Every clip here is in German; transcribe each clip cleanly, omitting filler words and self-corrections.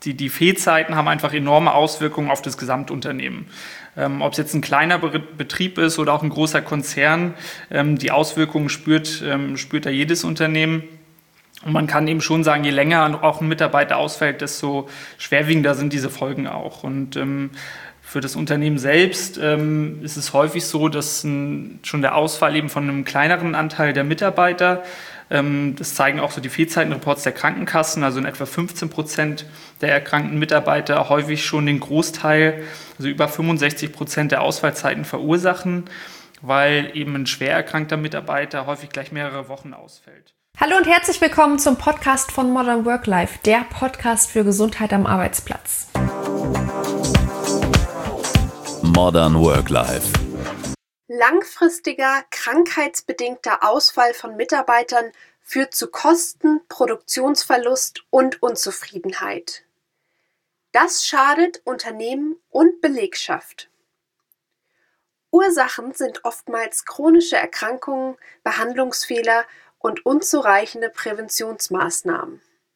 die Fehlzeiten haben einfach enorme Auswirkungen auf das Gesamtunternehmen. Ob es jetzt ein kleiner Betrieb ist oder auch ein großer Konzern, die Auswirkungen spürt da jedes Unternehmen. Und man kann eben schon sagen, je länger auch ein Mitarbeiter ausfällt, desto schwerwiegender sind diese Folgen auch. Und für das Unternehmen selbst ist es häufig so, dass schon der Ausfall eben von einem kleineren Anteil der Mitarbeiter, das zeigen auch so die Fehlzeitenreports der Krankenkassen, also in etwa 15% der erkrankten Mitarbeiter häufig schon den Großteil, also über 65% der Ausfallzeiten verursachen, weil eben ein schwer erkrankter Mitarbeiter häufig gleich mehrere Wochen ausfällt. Hallo und herzlich willkommen zum Podcast von Modern Work Life, der Podcast für Gesundheit am Arbeitsplatz. Modern Work Life. Langfristiger, krankheitsbedingter Ausfall von Mitarbeitern führt zu Kosten, Produktionsverlust und Unzufriedenheit. Das schadet Unternehmen und Belegschaft. Ursachen sind oftmals chronische Erkrankungen, Behandlungsfehler und unzureichende Präventionsmaßnahmen.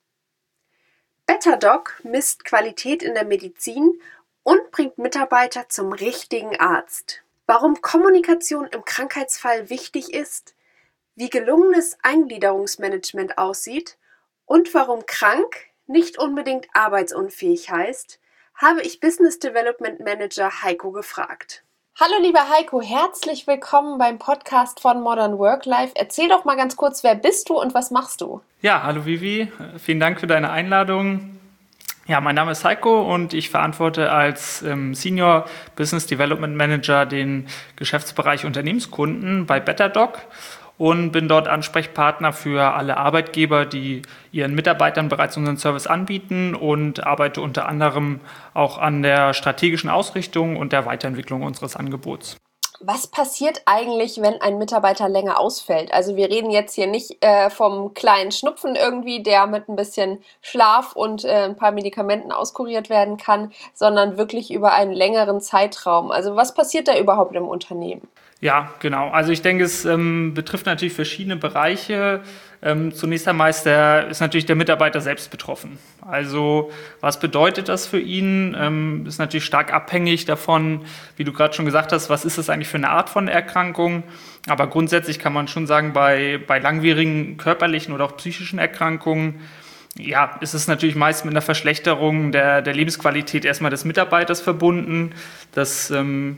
BetterDoc misst Qualität in der Medizin und bringt Mitarbeiter zum richtigen Arzt. Warum Kommunikation im Krankheitsfall wichtig ist, wie gelungenes Eingliederungsmanagement aussieht und warum krank nicht unbedingt arbeitsunfähig heißt, habe ich Business Development Manager Heiko gefragt. Hallo lieber Heiko, herzlich willkommen beim Podcast von Modern Work Life. Erzähl doch mal ganz kurz, wer bist du und was machst du? Ja, hallo Vivi, vielen Dank für deine Einladung. Ja, mein Name ist Heiko und ich verantworte als Senior Business Development Manager den Geschäftsbereich Unternehmenskunden bei BetterDoc und bin dort Ansprechpartner für alle Arbeitgeber, die ihren Mitarbeitern bereits unseren Service anbieten und arbeite unter anderem auch an der strategischen Ausrichtung und der Weiterentwicklung unseres Angebots. Was passiert eigentlich, wenn ein Mitarbeiter länger ausfällt? Also wir reden jetzt hier nicht vom kleinen Schnupfen irgendwie, der mit ein bisschen Schlaf und ein paar Medikamenten auskuriert werden kann, sondern wirklich über einen längeren Zeitraum. Also was passiert da überhaupt im Unternehmen? Ja, genau. Also ich denke, es betrifft natürlich verschiedene Bereiche. Zunächst einmal ist natürlich der Mitarbeiter selbst betroffen. Also was bedeutet das für ihn? Ist natürlich stark abhängig davon, wie du gerade schon gesagt hast, was ist das eigentlich für eine Art von Erkrankung? Aber grundsätzlich kann man schon sagen, bei langwierigen körperlichen oder auch psychischen Erkrankungen, ja, ist es natürlich meist mit einer Verschlechterung der Lebensqualität erstmal des Mitarbeiters verbunden. Das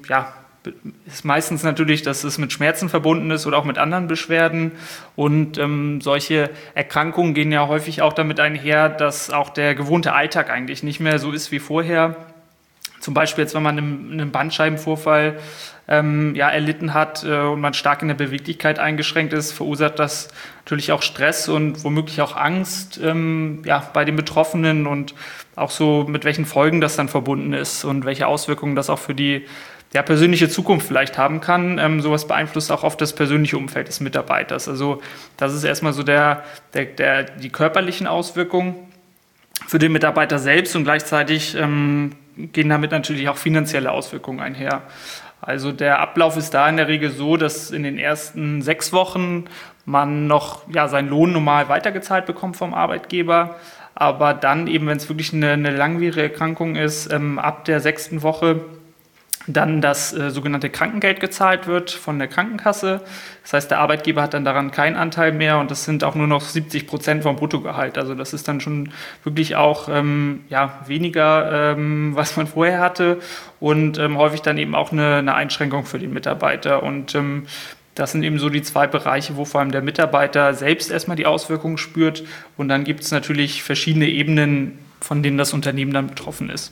ist meistens natürlich, dass es mit Schmerzen verbunden ist oder auch mit anderen Beschwerden. Und solche Erkrankungen gehen ja häufig auch damit einher, dass auch der gewohnte Alltag eigentlich nicht mehr so ist wie vorher. Zum Beispiel jetzt, wenn man einen Bandscheibenvorfall erlitten hat und man stark in der Beweglichkeit eingeschränkt ist, verursacht das natürlich auch Stress und womöglich auch Angst bei den Betroffenen und auch so mit welchen Folgen das dann verbunden ist und welche Auswirkungen das auch für die persönliche Zukunft vielleicht haben kann. Sowas beeinflusst auch oft das persönliche Umfeld des Mitarbeiters. Also das ist erstmal so die körperlichen Auswirkungen für den Mitarbeiter selbst und gleichzeitig gehen damit natürlich auch finanzielle Auswirkungen einher. Also der Ablauf ist da in der Regel so, dass in den ersten 6 Wochen man noch seinen Lohn normal weitergezahlt bekommt vom Arbeitgeber, aber dann eben, wenn es wirklich eine langwierige Erkrankung ist, ab der 6. Woche dann das sogenannte Krankengeld gezahlt wird von der Krankenkasse. Das heißt, der Arbeitgeber hat dann daran keinen Anteil mehr und das sind auch nur noch 70% vom Bruttogehalt. Also das ist dann schon wirklich auch weniger, was man vorher hatte und häufig dann eben auch eine Einschränkung für den Mitarbeiter. Und das sind eben so die 2 Bereiche, wo vor allem der Mitarbeiter selbst erstmal die Auswirkungen spürt. Und dann gibt es natürlich verschiedene Ebenen, von denen das Unternehmen dann betroffen ist.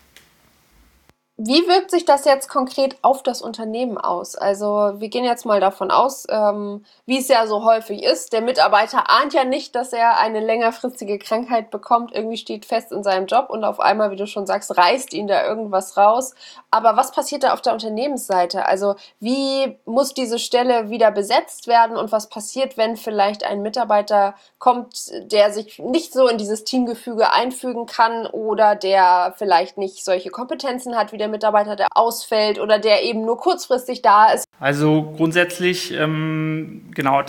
Wie wirkt sich das jetzt konkret auf das Unternehmen aus? Also wir gehen jetzt mal davon aus, wie es ja so häufig ist, der Mitarbeiter ahnt ja nicht, dass er eine längerfristige Krankheit bekommt, irgendwie steht fest in seinem Job und auf einmal, wie du schon sagst, reißt ihn da irgendwas raus. Aber was passiert da auf der Unternehmensseite? Also wie muss diese Stelle wieder besetzt werden und was passiert, wenn vielleicht ein Mitarbeiter kommt, der sich nicht so in dieses Teamgefüge einfügen kann oder der vielleicht nicht solche Kompetenzen hat wie der Mitarbeiter, der ausfällt oder der eben nur kurzfristig da ist? Also grundsätzlich,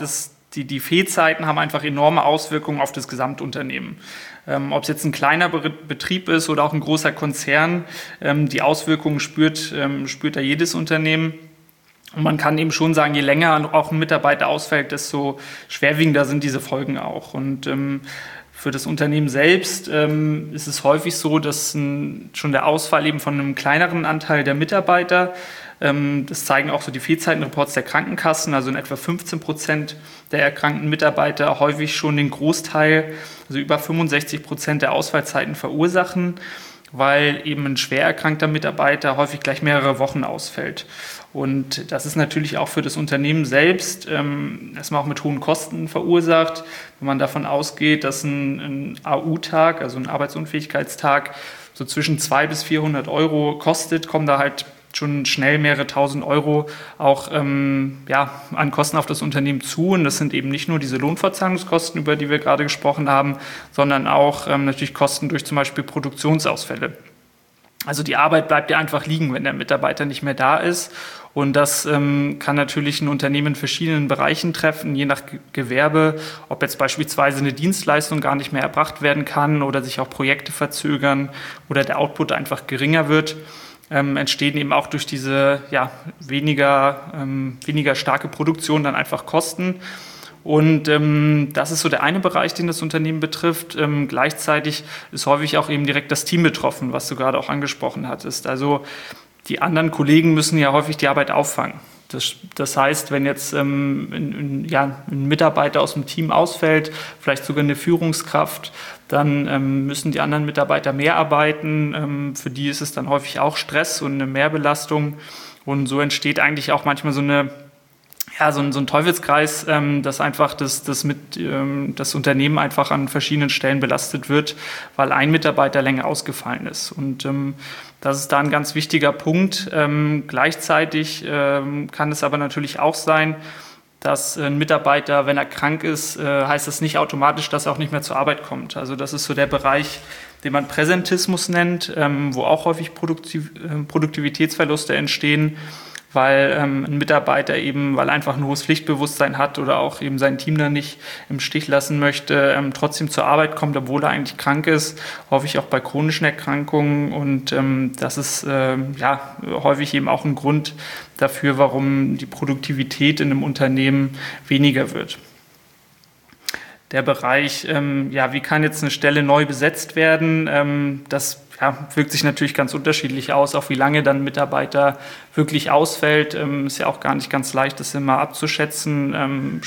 die Fehlzeiten haben einfach enorme Auswirkungen auf das Gesamtunternehmen. Ob es jetzt ein kleiner Betrieb ist oder auch ein großer Konzern, die Auswirkungen spürt da jedes Unternehmen. Und man kann eben schon sagen, je länger auch ein Mitarbeiter ausfällt, desto schwerwiegender sind diese Folgen auch. Und für das Unternehmen selbst ist es häufig so, dass schon der Ausfall eben von einem kleineren Anteil der Mitarbeiter, das zeigen auch so die Fehlzeitenreports der Krankenkassen, also in etwa 15% der erkrankten Mitarbeiter häufig schon den Großteil, also über 65% der Ausfallzeiten verursachen, weil eben ein schwer erkrankter Mitarbeiter häufig gleich mehrere Wochen ausfällt. Und das ist natürlich auch für das Unternehmen selbst erstmal auch mit hohen Kosten verursacht. Wenn man davon ausgeht, dass ein AU-Tag, also ein Arbeitsunfähigkeitstag, so zwischen 200 bis 400 Euro kostet, kommen da halt schon schnell mehrere tausend Euro auch an Kosten auf das Unternehmen zu. Und das sind eben nicht nur diese Lohnfortzahlungskosten, über die wir gerade gesprochen haben, sondern auch natürlich Kosten durch zum Beispiel Produktionsausfälle. Also die Arbeit bleibt ja einfach liegen, wenn der Mitarbeiter nicht mehr da ist. Und das kann natürlich ein Unternehmen in verschiedenen Bereichen treffen, je nach Gewerbe, ob jetzt beispielsweise eine Dienstleistung gar nicht mehr erbracht werden kann oder sich auch Projekte verzögern oder der Output einfach geringer wird. Entstehen eben auch durch diese weniger starke Produktion dann einfach Kosten. Und das ist so der eine Bereich, den das Unternehmen betrifft. Gleichzeitig ist häufig auch eben direkt das Team betroffen, was du gerade auch angesprochen hattest. Also die anderen Kollegen müssen ja häufig die Arbeit auffangen. Das heißt, wenn jetzt ein Mitarbeiter aus dem Team ausfällt, vielleicht sogar eine Führungskraft, dann müssen die anderen Mitarbeiter mehr arbeiten. Für die ist es dann häufig auch Stress und eine Mehrbelastung. Und so entsteht eigentlich auch manchmal so ein Teufelskreis, dass einfach das Unternehmen einfach an verschiedenen Stellen belastet wird, weil ein Mitarbeiter länger ausgefallen ist. Und das ist da ein ganz wichtiger Punkt. Gleichzeitig kann es aber natürlich auch sein, dass ein Mitarbeiter, wenn er krank ist, heißt das nicht automatisch, dass er auch nicht mehr zur Arbeit kommt. Also das ist so der Bereich, den man Präsentismus nennt, wo auch häufig Produktivitätsverluste entstehen, weil ein Mitarbeiter eben, weil er einfach ein hohes Pflichtbewusstsein hat oder auch eben sein Team dann nicht im Stich lassen möchte, trotzdem zur Arbeit kommt, obwohl er eigentlich krank ist, häufig auch bei chronischen Erkrankungen. Und das ist häufig eben auch ein Grund dafür, warum die Produktivität in einem Unternehmen weniger wird. Der Bereich, wie kann jetzt eine Stelle neu besetzt werden, das wirkt sich natürlich ganz unterschiedlich aus, auch wie lange dann ein Mitarbeiter wirklich ausfällt. Ist ja auch gar nicht ganz leicht, das immer abzuschätzen.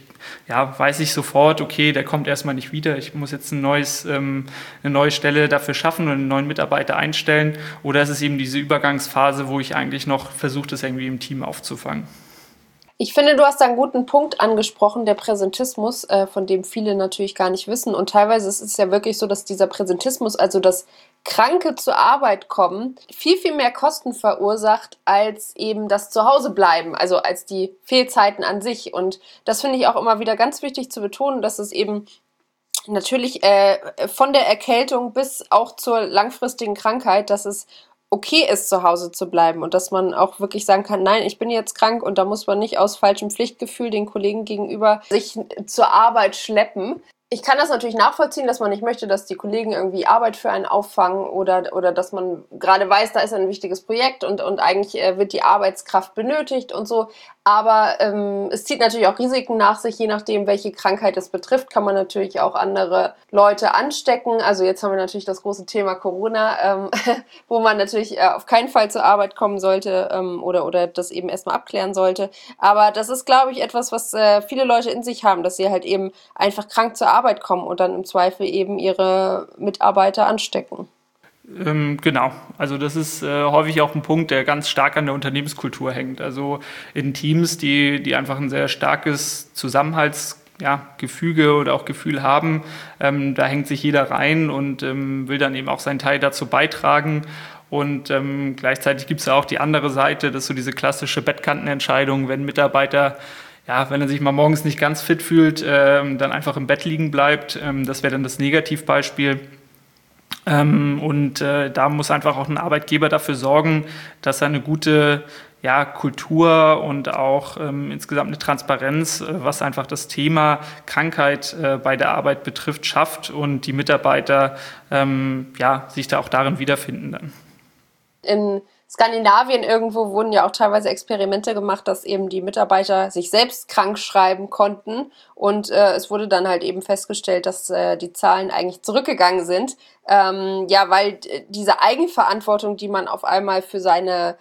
Weiß ich sofort, okay, der kommt erstmal nicht wieder, ich muss jetzt eine neue Stelle dafür schaffen und einen neuen Mitarbeiter einstellen. Oder ist es eben diese Übergangsphase, wo ich eigentlich noch versuche, das irgendwie im Team aufzufangen? Ich finde, du hast da einen guten Punkt angesprochen, der Präsentismus, von dem viele natürlich gar nicht wissen. Und teilweise ist es ja wirklich so, dass dieser Präsentismus, also das Kranke zur Arbeit kommen, viel, viel mehr Kosten verursacht, als eben das Zuhausebleiben, also als die Fehlzeiten an sich. Und das finde ich auch immer wieder ganz wichtig zu betonen, dass es eben natürlich von der Erkältung bis auch zur langfristigen Krankheit, dass es okay ist, zu Hause zu bleiben und dass man auch wirklich sagen kann, nein, ich bin jetzt krank und da muss man nicht aus falschem Pflichtgefühl den Kollegen gegenüber sich zur Arbeit schleppen. Ich kann das natürlich nachvollziehen, dass man nicht möchte, dass die Kollegen irgendwie Arbeit für einen auffangen oder dass man gerade weiß, da ist ein wichtiges Projekt und eigentlich wird die Arbeitskraft benötigt und so. Aber es zieht natürlich auch Risiken nach sich, je nachdem, welche Krankheit es betrifft, kann man natürlich auch andere Leute anstecken. Also jetzt haben wir natürlich das große Thema Corona, wo man natürlich auf keinen Fall zur Arbeit kommen sollte oder das eben erstmal abklären sollte. Aber das ist, glaube ich, etwas, was viele Leute in sich haben, dass sie halt eben einfach krank zur Arbeit kommen und dann im Zweifel eben ihre Mitarbeiter anstecken. Genau, also das ist häufig auch ein Punkt, der ganz stark an der Unternehmenskultur hängt. Also in Teams, die einfach ein sehr starkes Zusammenhaltsgefüge oder auch Gefühl haben, da hängt sich jeder rein und will dann eben auch seinen Teil dazu beitragen. Und gleichzeitig gibt es ja auch die andere Seite, das ist so diese klassische Bettkantenentscheidung, wenn ein Mitarbeiter, wenn er sich mal morgens nicht ganz fit fühlt, dann einfach im Bett liegen bleibt. Das wäre dann das Negativbeispiel. Da muss einfach auch ein Arbeitgeber dafür sorgen, dass er eine gute Kultur und auch insgesamt eine Transparenz, was einfach das Thema Krankheit bei der Arbeit betrifft, schafft und die Mitarbeiter sich da auch darin wiederfinden dann. In Skandinavien irgendwo wurden ja auch teilweise Experimente gemacht, dass eben die Mitarbeiter sich selbst krank schreiben konnten und es wurde dann halt eben festgestellt, dass die Zahlen eigentlich zurückgegangen sind, weil diese Eigenverantwortung, die man auf einmal für sein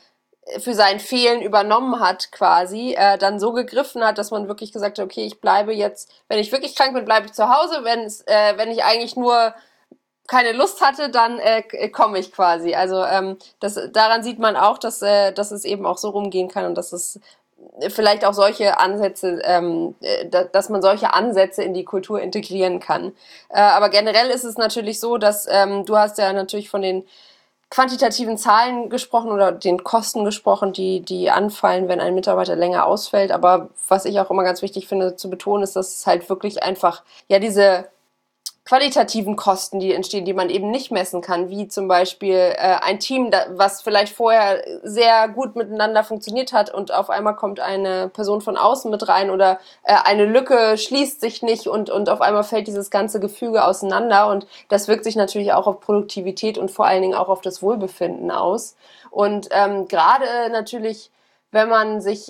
Fehlen übernommen hat quasi, dann so gegriffen hat, dass man wirklich gesagt hat, okay, ich bleibe jetzt, wenn ich wirklich krank bin, bleibe ich zu Hause, wenn ich eigentlich nur keine Lust hatte, dann komme ich quasi. Also daran sieht man auch, dass es eben auch so rumgehen kann und dass es vielleicht auch solche Ansätze, dass man solche Ansätze in die Kultur integrieren kann. Aber generell ist es natürlich so, dass du hast ja natürlich von den quantitativen Zahlen gesprochen oder den Kosten gesprochen, die anfallen, wenn ein Mitarbeiter länger ausfällt. Aber was ich auch immer ganz wichtig finde zu betonen, ist, dass es halt wirklich einfach diese qualitativen Kosten, die entstehen, die man eben nicht messen kann, wie zum Beispiel ein Team, was vielleicht vorher sehr gut miteinander funktioniert hat und auf einmal kommt eine Person von außen mit rein oder eine Lücke schließt sich nicht und auf einmal fällt dieses ganze Gefüge auseinander und das wirkt sich natürlich auch auf Produktivität und vor allen Dingen auch auf das Wohlbefinden aus. Und gerade natürlich, wenn man sich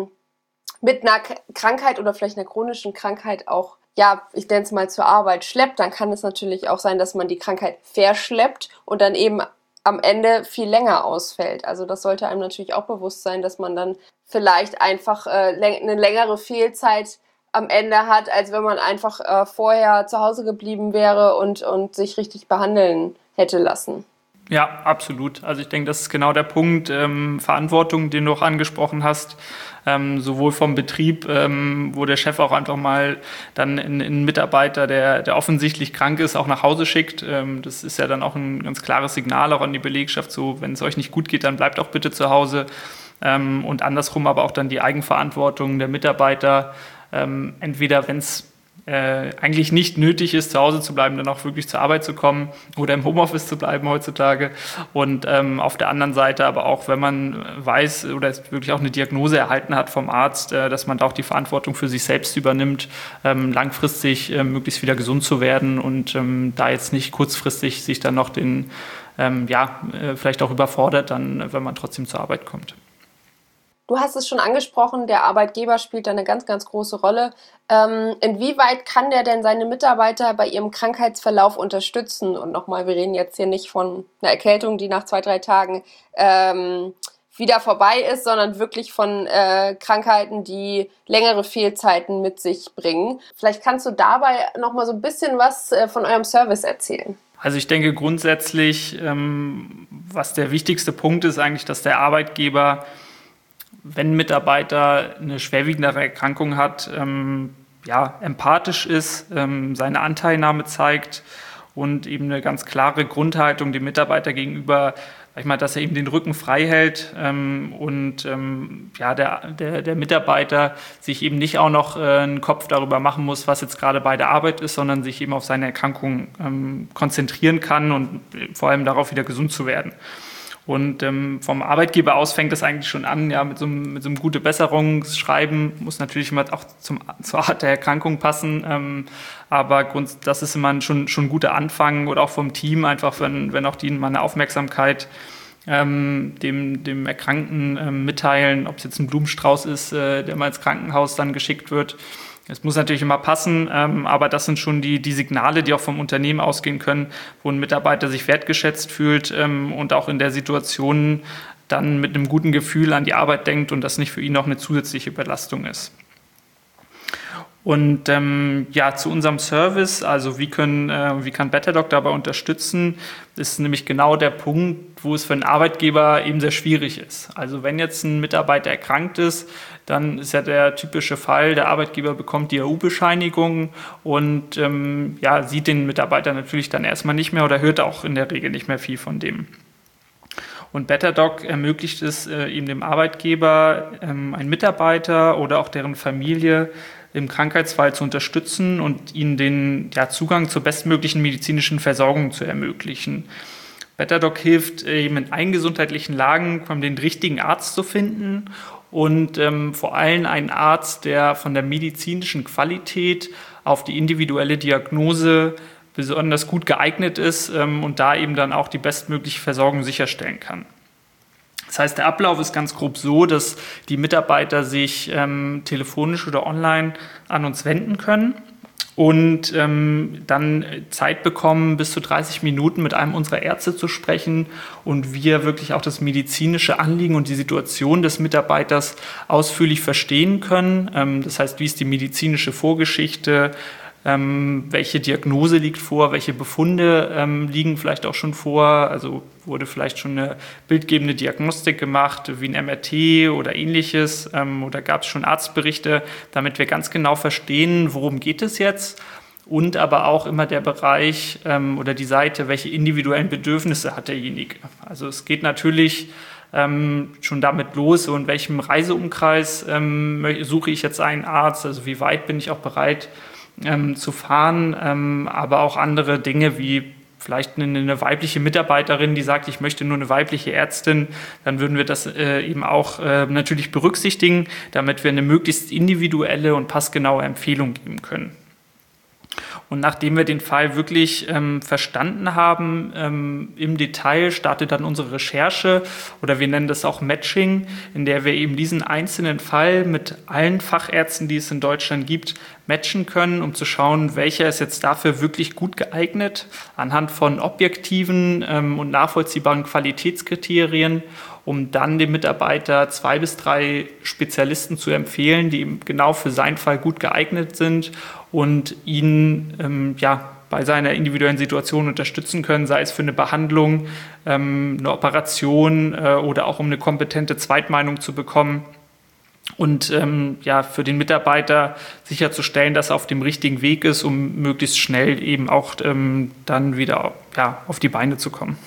mit einer Krankheit oder vielleicht einer chronischen Krankheit auch ich nenne es mal zur Arbeit schleppt, dann kann es natürlich auch sein, dass man die Krankheit verschleppt und dann eben am Ende viel länger ausfällt. Also das sollte einem natürlich auch bewusst sein, dass man dann vielleicht einfach eine längere Fehlzeit am Ende hat, als wenn man einfach vorher zu Hause geblieben wäre und sich richtig behandeln hätte lassen. Ja, absolut. Also ich denke, das ist genau der Punkt, Verantwortung, den du auch angesprochen hast, sowohl vom Betrieb, wo der Chef auch einfach mal dann einen Mitarbeiter, der offensichtlich krank ist, auch nach Hause schickt. Das ist ja dann auch ein ganz klares Signal auch an die Belegschaft, so wenn es euch nicht gut geht, dann bleibt auch bitte zu Hause. Und andersrum aber auch dann die Eigenverantwortung der Mitarbeiter, entweder wenn es eigentlich nicht nötig ist, zu Hause zu bleiben, dann auch wirklich zur Arbeit zu kommen oder im Homeoffice zu bleiben heutzutage. Und auf der anderen Seite aber auch, wenn man weiß oder wirklich auch eine Diagnose erhalten hat vom Arzt, dass man da auch die Verantwortung für sich selbst übernimmt, langfristig möglichst wieder gesund zu werden und da jetzt nicht kurzfristig sich dann noch vielleicht auch überfordert, dann, wenn man trotzdem zur Arbeit kommt. Du hast es schon angesprochen, der Arbeitgeber spielt da eine ganz, ganz große Rolle. Inwieweit kann der denn seine Mitarbeiter bei ihrem Krankheitsverlauf unterstützen? Und nochmal, wir reden jetzt hier nicht von einer Erkältung, die nach 2-3 Tagen wieder vorbei ist, sondern wirklich von Krankheiten, die längere Fehlzeiten mit sich bringen. Vielleicht kannst du dabei nochmal so ein bisschen was von eurem Service erzählen. Also ich denke grundsätzlich, was der wichtigste Punkt ist eigentlich, dass der Arbeitgeber, wenn ein Mitarbeiter eine schwerwiegendere Erkrankung hat, empathisch ist, seine Anteilnahme zeigt und eben eine ganz klare Grundhaltung dem Mitarbeiter gegenüber, dass er eben den Rücken frei hält der Mitarbeiter sich eben nicht auch noch einen Kopf darüber machen muss, was jetzt gerade bei der Arbeit ist, sondern sich eben auf seine Erkrankung konzentrieren kann und vor allem darauf wieder gesund zu werden. Und vom Arbeitgeber aus fängt das eigentlich schon an, mit so einem gute Besserungsschreiben, muss natürlich immer auch zur Art der Erkrankung passen, aber das ist immer schon ein guter Anfang oder auch vom Team, einfach wenn auch die mal eine Aufmerksamkeit dem Erkrankten mitteilen, ob es jetzt ein Blumenstrauß ist, der mal ins Krankenhaus dann geschickt wird. Es muss natürlich immer passen, aber das sind schon die Signale, die auch vom Unternehmen ausgehen können, wo ein Mitarbeiter sich wertgeschätzt fühlt und auch in der Situation dann mit einem guten Gefühl an die Arbeit denkt und das nicht für ihn noch eine zusätzliche Belastung ist. Und zu unserem Service, also wie kann Betterdog dabei unterstützen, ist nämlich genau der Punkt, wo es für einen Arbeitgeber eben sehr schwierig ist. Also wenn jetzt ein Mitarbeiter erkrankt ist, dann ist ja der typische Fall, der Arbeitgeber bekommt die AU-Bescheinigung und sieht den Mitarbeiter natürlich dann erstmal nicht mehr oder hört auch in der Regel nicht mehr viel von dem. Und Betterdog ermöglicht es eben dem Arbeitgeber, einen Mitarbeiter oder auch deren Familie im Krankheitsfall zu unterstützen und ihnen den Zugang zur bestmöglichen medizinischen Versorgung zu ermöglichen. BetterDoc hilft eben in allen gesundheitlichen Lagen, den richtigen Arzt zu finden und vor allem einen Arzt, der von der medizinischen Qualität auf die individuelle Diagnose besonders gut geeignet ist und da eben dann auch die bestmögliche Versorgung sicherstellen kann. Das heißt, der Ablauf ist ganz grob so, dass die Mitarbeiter sich telefonisch oder online an uns wenden können und dann Zeit bekommen, bis zu 30 Minuten mit einem unserer Ärzte zu sprechen und wir wirklich auch das medizinische Anliegen und die Situation des Mitarbeiters ausführlich verstehen können. Das heißt, wie ist die medizinische Vorgeschichte, welche Diagnose liegt vor, welche Befunde liegen vielleicht auch schon vor, also wurde vielleicht schon eine bildgebende Diagnostik gemacht, wie ein MRT oder ähnliches, oder gab es schon Arztberichte, damit wir ganz genau verstehen, worum geht es jetzt, und aber auch immer der Bereich oder die Seite, welche individuellen Bedürfnisse hat derjenige. Also es geht natürlich schon damit los, so in welchem Reiseumkreis suche ich jetzt einen Arzt, also wie weit bin ich auch bereit zu fahren, aber auch andere Dinge wie vielleicht eine weibliche Mitarbeiterin, die sagt, ich möchte nur eine weibliche Ärztin, dann würden wir das eben auch natürlich berücksichtigen, damit wir eine möglichst individuelle und passgenaue Empfehlung geben können. Und nachdem wir den Fall wirklich verstanden haben, im Detail startet dann unsere Recherche oder wir nennen das auch Matching, in der wir eben diesen einzelnen Fall mit allen Fachärzten, die es in Deutschland gibt, matchen können, um zu schauen, welcher ist jetzt dafür wirklich gut geeignet, anhand von objektiven und nachvollziehbaren Qualitätskriterien, um dann dem Mitarbeiter 2 bis 3 Spezialisten zu empfehlen, die eben genau für seinen Fall gut geeignet sind und ihn bei seiner individuellen Situation unterstützen können, sei es für eine Behandlung, eine Operation oder auch um eine kompetente Zweitmeinung zu bekommen. Und für den Mitarbeiter sicherzustellen, dass er auf dem richtigen Weg ist, um möglichst schnell eben auch dann wieder auf die Beine zu kommen.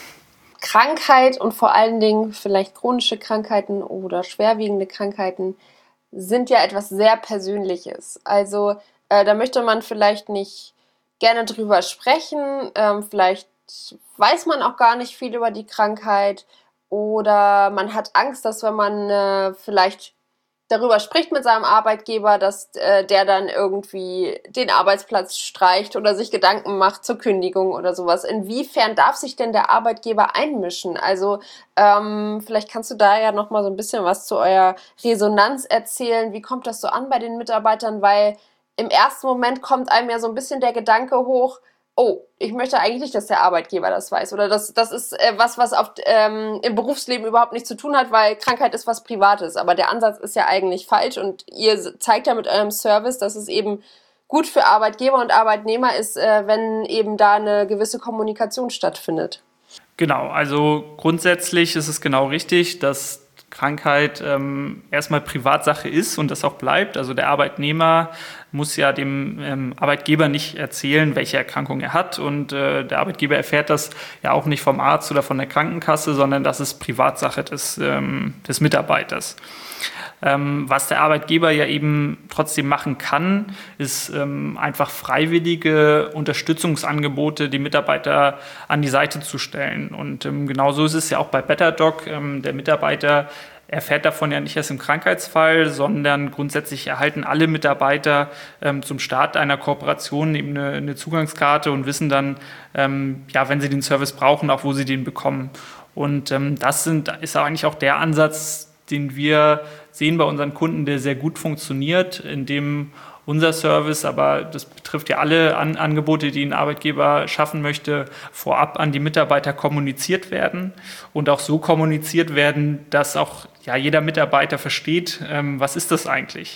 Krankheit und vor allen Dingen vielleicht chronische Krankheiten oder schwerwiegende Krankheiten sind ja etwas sehr Persönliches. Also da möchte man vielleicht nicht gerne drüber sprechen, vielleicht weiß man auch gar nicht viel über die Krankheit oder man hat Angst, dass wenn man vielleicht darüber spricht mit seinem Arbeitgeber, dass der dann irgendwie den Arbeitsplatz streicht oder sich Gedanken macht zur Kündigung oder sowas. Inwiefern darf sich denn der Arbeitgeber einmischen? Also vielleicht kannst du da ja noch mal so ein bisschen was zu eurer Resonanz erzählen. Wie kommt das so an bei den Mitarbeitern? Weil im ersten Moment kommt einem ja so ein bisschen der Gedanke hoch, oh, ich möchte eigentlich nicht, dass der Arbeitgeber das weiß. Oder das ist was im Berufsleben überhaupt nichts zu tun hat, weil Krankheit ist was Privates. Aber der Ansatz ist ja eigentlich falsch und ihr zeigt ja mit eurem Service, dass es eben gut für Arbeitgeber und Arbeitnehmer ist, wenn eben da eine gewisse Kommunikation stattfindet. Genau, also grundsätzlich ist es genau richtig, dass Krankheit erstmal Privatsache ist und das auch bleibt. Also der Arbeitnehmer muss ja dem Arbeitgeber nicht erzählen, welche Erkrankung er hat und der Arbeitgeber erfährt das ja auch nicht vom Arzt oder von der Krankenkasse, sondern das ist Privatsache des Mitarbeiters. Was der Arbeitgeber ja eben trotzdem machen kann, ist einfach freiwillige Unterstützungsangebote die Mitarbeiter an die Seite zu stellen. Und genauso ist es ja auch bei BetterDoc. Der Mitarbeiter erfährt davon ja nicht erst im Krankheitsfall, sondern grundsätzlich erhalten alle Mitarbeiter zum Start einer Kooperation eben eine Zugangskarte und wissen dann, wenn sie den Service brauchen, auch wo sie den bekommen. Und das ist eigentlich auch der Ansatz, den wir sehen bei unseren Kunden, der sehr gut funktioniert, in dem unser Service, aber das betrifft ja alle Angebote, die ein Arbeitgeber schaffen möchte, vorab an die Mitarbeiter kommuniziert werden und auch so kommuniziert werden, dass auch jeder Mitarbeiter versteht, was ist das eigentlich?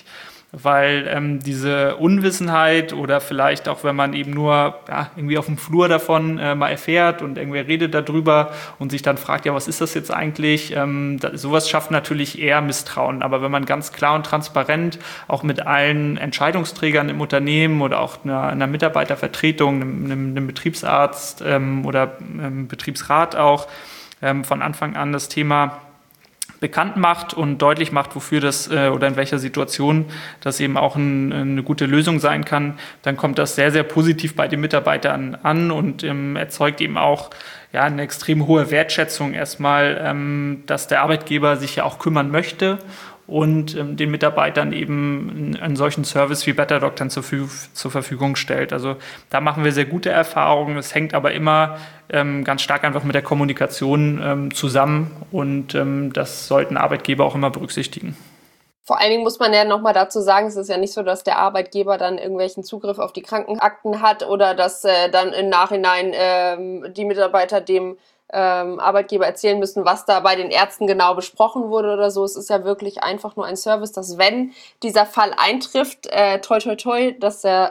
Weil diese Unwissenheit oder vielleicht auch, wenn man eben nur irgendwie auf dem Flur davon mal erfährt und irgendwer redet darüber und sich dann fragt, was ist das jetzt eigentlich? Sowas schafft natürlich eher Misstrauen. Aber wenn man ganz klar und transparent auch mit allen Entscheidungsträgern im Unternehmen oder auch einer Mitarbeitervertretung, einem Betriebsarzt oder Betriebsrat auch von Anfang an das Thema bekannt macht und deutlich macht, wofür das oder in welcher Situation das eben auch eine gute Lösung sein kann, dann kommt das sehr, sehr positiv bei den Mitarbeitern an und erzeugt eben auch eine extrem hohe Wertschätzung erstmal, dass der Arbeitgeber sich ja auch kümmern möchte und den Mitarbeitern eben einen solchen Service wie BetterDoc dann zur Verfügung stellt. Also da machen wir sehr gute Erfahrungen. Es hängt aber immer ganz stark einfach mit der Kommunikation zusammen und das sollten Arbeitgeber auch immer berücksichtigen. Vor allen Dingen muss man ja nochmal dazu sagen, es ist ja nicht so, dass der Arbeitgeber dann irgendwelchen Zugriff auf die Krankenakten hat oder dass dann im Nachhinein die Mitarbeiter dem Arbeitgeber erzählen müssen, was da bei den Ärzten genau besprochen wurde oder so. Es ist ja wirklich einfach nur ein Service, dass wenn dieser Fall eintrifft, toi toi toi, dass das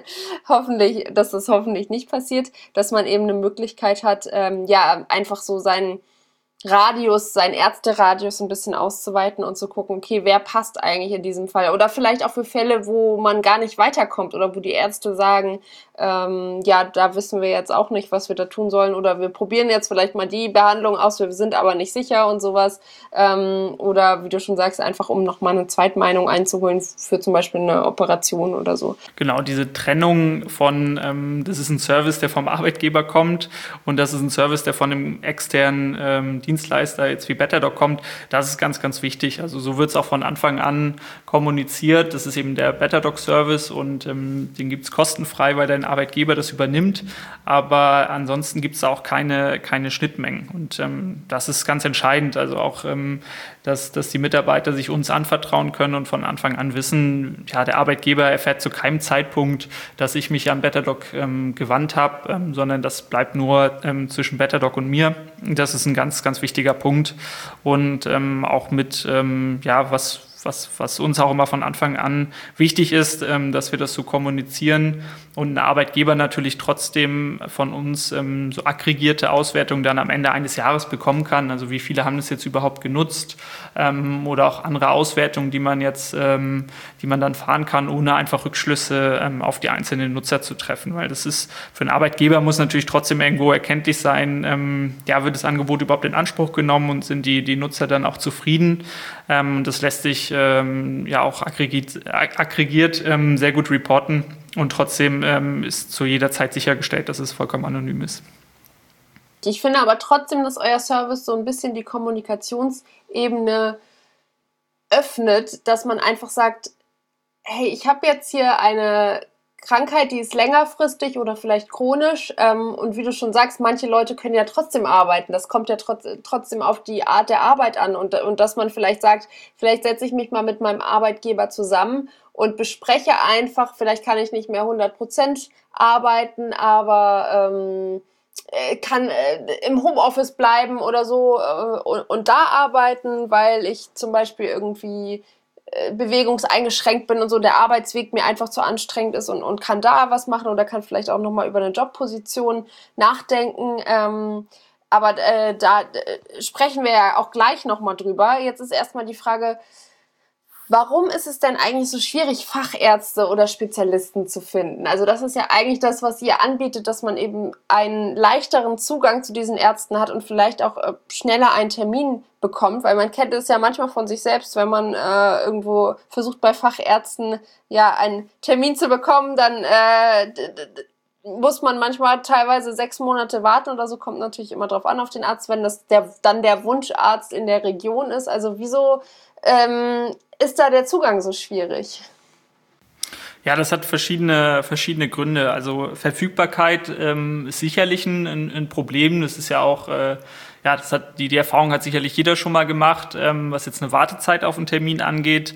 hoffentlich nicht passiert, dass man eben eine Möglichkeit hat, einfach so seinen Ärzteradius ein bisschen auszuweiten und zu gucken, okay, wer passt eigentlich in diesem Fall? Oder vielleicht auch für Fälle, wo man gar nicht weiterkommt oder wo die Ärzte sagen, da wissen wir jetzt auch nicht, was wir da tun sollen oder wir probieren jetzt vielleicht mal die Behandlung aus, wir sind aber nicht sicher und sowas. Oder wie du schon sagst, einfach um nochmal eine Zweitmeinung einzuholen für zum Beispiel eine Operation oder so. Genau, diese Trennung von, das ist ein Service, der vom Arbeitgeber kommt und das ist ein Service, der von einem externen Dienstleister jetzt wie BetterDoc kommt, das ist ganz, ganz wichtig. Also so wird es auch von Anfang an kommuniziert. Das ist eben der BetterDoc-Service und den gibt es kostenfrei, weil dein Arbeitgeber das übernimmt. Aber ansonsten gibt es auch keine Schnittmengen. Und das ist ganz entscheidend. Also auch, dass die Mitarbeiter sich uns anvertrauen können und von Anfang an wissen, der Arbeitgeber erfährt zu keinem Zeitpunkt, dass ich mich an BetterDoc gewandt habe, sondern das bleibt nur zwischen BetterDoc und mir. Das ist ein ganz, ganz wichtiger Punkt. Und auch mit, was uns auch immer von Anfang an wichtig ist, dass wir das so kommunizieren und ein Arbeitgeber natürlich trotzdem von uns so aggregierte Auswertungen dann am Ende eines Jahres bekommen kann. Also wie viele haben das jetzt überhaupt genutzt oder auch andere Auswertungen, die man dann fahren kann, ohne einfach Rückschlüsse auf die einzelnen Nutzer zu treffen. Weil das ist für einen Arbeitgeber muss natürlich trotzdem irgendwo erkenntlich sein, wird das Angebot überhaupt in Anspruch genommen und sind die Nutzer dann auch zufrieden. Das lässt sich auch aggregiert sehr gut reporten und trotzdem ist zu jeder Zeit sichergestellt, dass es vollkommen anonym ist. Ich finde aber trotzdem, dass euer Service so ein bisschen die Kommunikationsebene öffnet, dass man einfach sagt, hey, ich habe jetzt hier eine Krankheit, die ist längerfristig oder vielleicht chronisch und wie du schon sagst, manche Leute können ja trotzdem arbeiten, das kommt ja trotzdem auf die Art der Arbeit an und dass man vielleicht sagt, vielleicht setze ich mich mal mit meinem Arbeitgeber zusammen und bespreche einfach, vielleicht kann ich nicht mehr 100% arbeiten, aber kann im Homeoffice bleiben oder so und da arbeiten, weil ich zum Beispiel irgendwie bewegungseingeschränkt bin und so, der Arbeitsweg mir einfach zu anstrengend ist und kann da was machen oder kann vielleicht auch nochmal über eine Jobposition nachdenken. Aber da sprechen wir ja auch gleich nochmal drüber. Jetzt ist erstmal die Frage, warum ist es denn eigentlich so schwierig, Fachärzte oder Spezialisten zu finden? Also das ist ja eigentlich das, was ihr anbietet, dass man eben einen leichteren Zugang zu diesen Ärzten hat und vielleicht auch schneller einen Termin bekommt, weil man kennt es ja manchmal von sich selbst, wenn man irgendwo versucht bei Fachärzten einen Termin zu bekommen, dann muss man manchmal teilweise 6 Monate warten oder so, kommt natürlich immer drauf an auf den Arzt, wenn das dann der Wunscharzt in der Region ist. Also wieso ist da der Zugang so schwierig? Ja, das hat verschiedene Gründe. Also Verfügbarkeit ist sicherlich ein Problem. Das ist ja auch, die Erfahrung hat sicherlich jeder schon mal gemacht, was jetzt eine Wartezeit auf einen Termin angeht.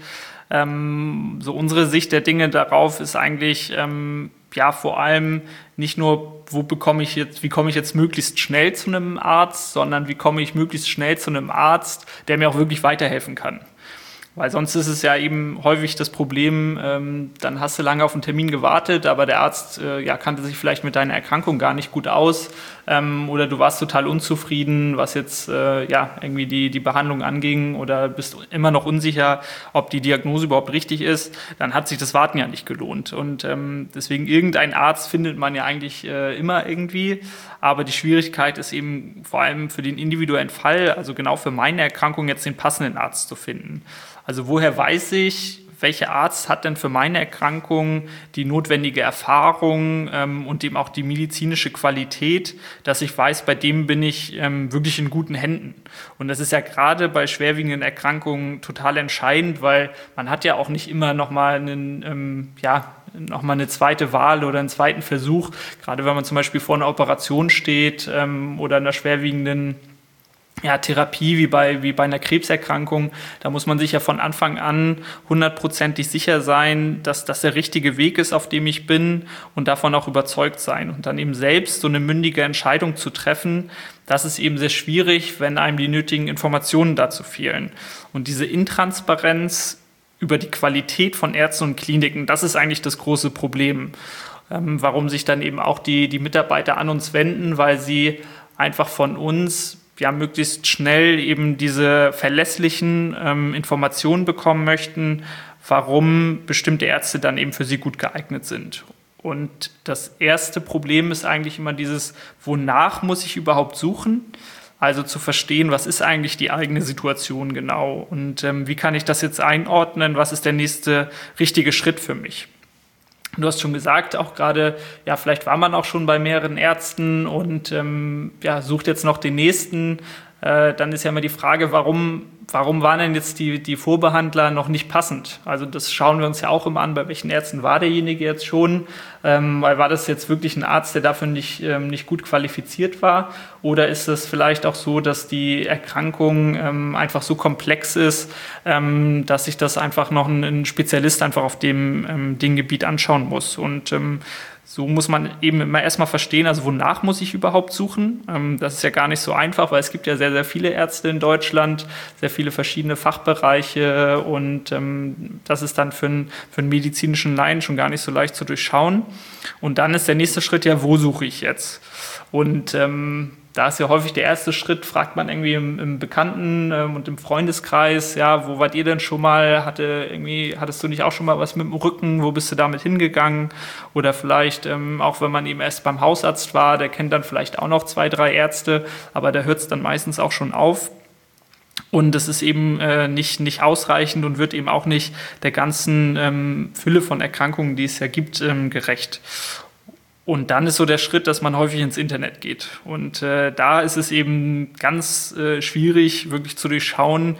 So unsere Sicht der Dinge darauf ist eigentlich vor allem nicht nur, wie komme ich jetzt möglichst schnell zu einem Arzt, sondern wie komme ich möglichst schnell zu einem Arzt, der mir auch wirklich weiterhelfen kann. Weil sonst ist es ja eben häufig das Problem, dann hast du lange auf einen Termin gewartet, aber der Arzt kannte sich vielleicht mit deiner Erkrankung gar nicht gut aus oder du warst total unzufrieden, was jetzt irgendwie die Behandlung anging oder bist immer noch unsicher, ob die Diagnose überhaupt richtig ist, dann hat sich das Warten ja nicht gelohnt. Und deswegen irgendeinen Arzt findet man ja eigentlich immer irgendwie, aber die Schwierigkeit ist eben vor allem für den individuellen Fall, also genau für meine Erkrankung jetzt den passenden Arzt zu finden. Also woher weiß ich, welcher Arzt hat denn für meine Erkrankung die notwendige Erfahrung und eben auch die medizinische Qualität, dass ich weiß, bei dem bin ich wirklich in guten Händen. Und das ist ja gerade bei schwerwiegenden Erkrankungen total entscheidend, weil man hat ja auch nicht immer nochmal eine zweite Wahl oder einen zweiten Versuch, gerade wenn man zum Beispiel vor einer Operation steht oder einer schwerwiegenden Therapie wie bei einer Krebserkrankung, da muss man sich ja von Anfang an 100%ig sicher sein, dass das der richtige Weg ist, auf dem ich bin und davon auch überzeugt sein. Und dann eben selbst so eine mündige Entscheidung zu treffen, das ist eben sehr schwierig, wenn einem die nötigen Informationen dazu fehlen. Und diese Intransparenz über die Qualität von Ärzten und Kliniken, das ist eigentlich das große Problem. Warum sich dann eben auch die Mitarbeiter an uns wenden, weil sie einfach von uns möglichst schnell eben diese verlässlichen Informationen bekommen möchten, warum bestimmte Ärzte dann eben für sie gut geeignet sind. Und das erste Problem ist eigentlich immer dieses, wonach muss ich überhaupt suchen? Also zu verstehen, was ist eigentlich die eigene Situation genau und wie kann ich das jetzt einordnen, was ist der nächste richtige Schritt für mich? Du hast schon gesagt, auch gerade, vielleicht war man auch schon bei mehreren Ärzten und sucht jetzt noch den nächsten. Dann ist ja immer die Frage, warum waren denn jetzt die Vorbehandler noch nicht passend? Also das schauen wir uns ja auch immer an, bei welchen Ärzten war derjenige jetzt schon? Weil war das jetzt wirklich ein Arzt, der dafür nicht gut qualifiziert war? Oder ist es vielleicht auch so, dass die Erkrankung einfach so komplex ist, dass sich das einfach noch ein Spezialist einfach auf dem Gebiet anschauen muss? Und so muss man eben immer erstmal verstehen, also wonach muss ich überhaupt suchen? Das ist ja gar nicht so einfach, weil es gibt ja sehr, sehr viele Ärzte in Deutschland, sehr viele verschiedene Fachbereiche und das ist dann für einen medizinischen Laien schon gar nicht so leicht zu durchschauen. Und dann ist der nächste Schritt wo suche ich jetzt? Und da ist ja häufig der erste Schritt, fragt man irgendwie im Bekannten- und im Freundeskreis, wo wart ihr denn schon mal? Hattest du nicht auch schon mal was mit dem Rücken? Wo bist du damit hingegangen? Oder vielleicht, auch wenn man eben erst beim Hausarzt war, der kennt dann vielleicht auch noch 2, 3 Ärzte, aber da hört es dann meistens auch schon auf. Und das ist eben nicht ausreichend und wird eben auch nicht der ganzen Fülle von Erkrankungen, die es ja gibt, gerecht. Und dann ist so der Schritt, dass man häufig ins Internet geht. Und da ist es eben ganz schwierig, wirklich zu durchschauen,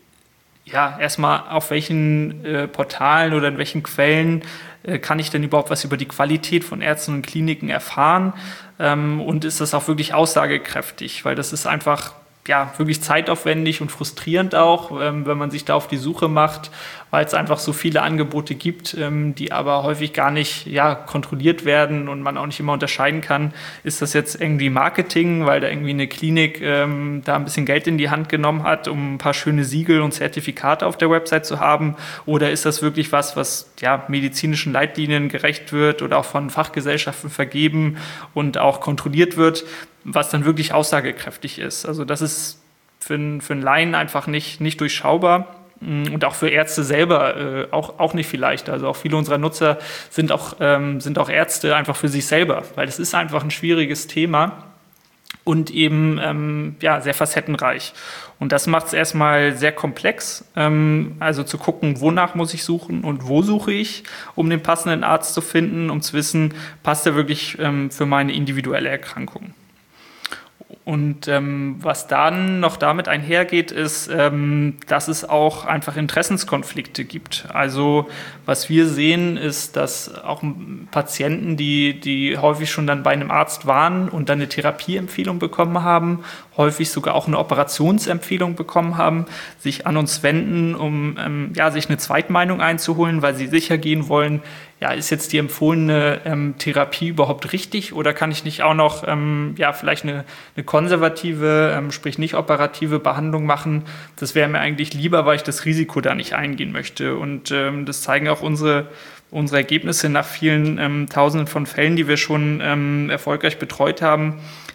erstmal auf welchen Portalen oder in welchen Quellen kann ich denn überhaupt was über die Qualität von Ärzten und Kliniken erfahren? Und ist das auch wirklich aussagekräftig? Weil das ist einfach wirklich zeitaufwendig und frustrierend auch, wenn man sich da auf die Suche macht, weil es einfach so viele Angebote gibt, die aber häufig gar nicht kontrolliert werden und man auch nicht immer unterscheiden kann, ist das jetzt irgendwie Marketing, weil da irgendwie eine Klinik da ein bisschen Geld in die Hand genommen hat, um ein paar schöne Siegel und Zertifikate auf der Website zu haben, oder ist das wirklich was medizinischen Leitlinien gerecht wird oder auch von Fachgesellschaften vergeben und auch kontrolliert wird, was dann wirklich aussagekräftig ist. Also das ist für einen Laien einfach nicht durchschaubar und auch für Ärzte selber auch nicht viel leichter. Also auch viele unserer Nutzer sind auch Ärzte einfach für sich selber, weil es ist einfach ein schwieriges Thema und eben sehr facettenreich. Und das macht es erstmal sehr komplex, also zu gucken, wonach muss ich suchen und wo suche ich, um den passenden Arzt zu finden, um zu wissen, passt er wirklich für meine individuelle Erkrankung. Und was dann noch damit einhergeht, ist, dass es auch einfach Interessenskonflikte gibt. Also was wir sehen, ist, dass auch Patienten, die häufig schon dann bei einem Arzt waren und dann eine Therapieempfehlung bekommen haben, häufig sogar auch eine Operationsempfehlung bekommen haben, sich an uns wenden, um sich eine Zweitmeinung einzuholen, weil sie sicher gehen wollen, ist jetzt die empfohlene Therapie überhaupt richtig oder kann ich nicht auch noch vielleicht eine konservative, sprich nicht operative Behandlung machen? Das wäre mir eigentlich lieber, weil ich das Risiko da nicht eingehen möchte. Und das zeigen auch unsere Ergebnisse nach vielen Tausenden von Fällen, die wir schon erfolgreich betreut haben,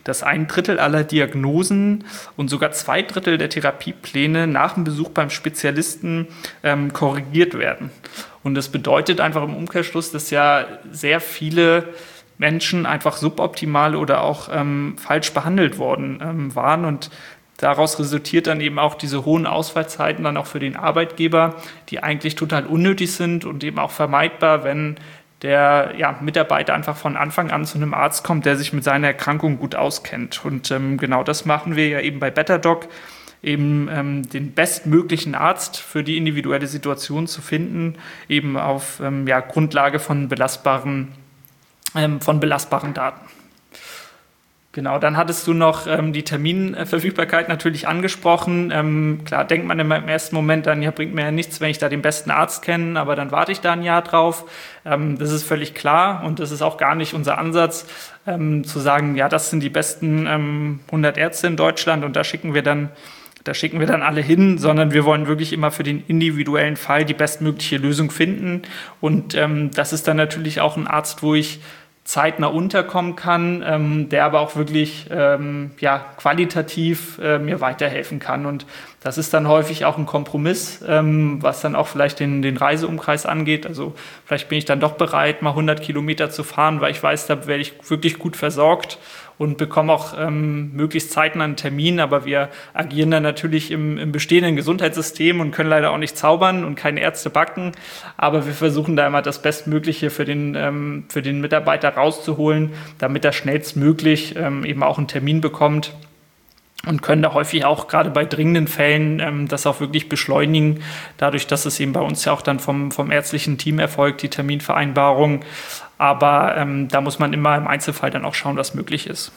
dass 1/3 aller Diagnosen und sogar 2/3 der Therapiepläne nach dem Besuch beim Spezialisten korrigiert werden. Und das bedeutet einfach im Umkehrschluss, dass ja sehr viele Menschen einfach suboptimal oder auch falsch behandelt worden waren. Und daraus resultiert dann eben auch diese hohen Ausfallzeiten dann auch für den Arbeitgeber, die eigentlich total unnötig sind und eben auch vermeidbar, wenn der Mitarbeiter einfach von Anfang an zu einem Arzt kommt, der sich mit seiner Erkrankung gut auskennt. Und genau das machen wir ja eben bei BetterDoc, eben den bestmöglichen Arzt für die individuelle Situation zu finden, eben auf Grundlage von belastbaren Daten. Genau, dann hattest du noch die Terminverfügbarkeit natürlich angesprochen. Klar, denkt man im ersten Moment dann, ja, bringt mir ja nichts, wenn ich da den besten Arzt kenne, aber dann warte ich da ein Jahr drauf. Das ist völlig klar und das ist auch gar nicht unser Ansatz, zu sagen, ja, das sind die besten 100 Ärzte in Deutschland und da schicken wir dann alle hin, sondern wir wollen wirklich immer für den individuellen Fall die bestmögliche Lösung finden. Und das ist dann natürlich auch ein Arzt, wo ich zeitnah unterkommen kann, der aber auch wirklich qualitativ mir weiterhelfen kann. Und das ist dann häufig auch ein Kompromiss, was dann auch vielleicht den Reiseumkreis angeht. Also vielleicht bin ich dann doch bereit, mal 100 Kilometer zu fahren, weil ich weiß, da werde ich wirklich gut versorgt und bekomme auch möglichst zeitnah einen Termin. Aber wir agieren dann natürlich im bestehenden Gesundheitssystem und können leider auch nicht zaubern und keine Ärzte backen. Aber wir versuchen da immer das Bestmögliche für den Mitarbeiter rauszuholen, damit er schnellstmöglich eben auch einen Termin bekommt. Und können da häufig auch gerade bei dringenden Fällen das auch wirklich beschleunigen, dadurch, dass es eben bei uns ja auch dann vom ärztlichen Team erfolgt, die Terminvereinbarung. Aber da muss man immer im Einzelfall dann auch schauen, was möglich ist.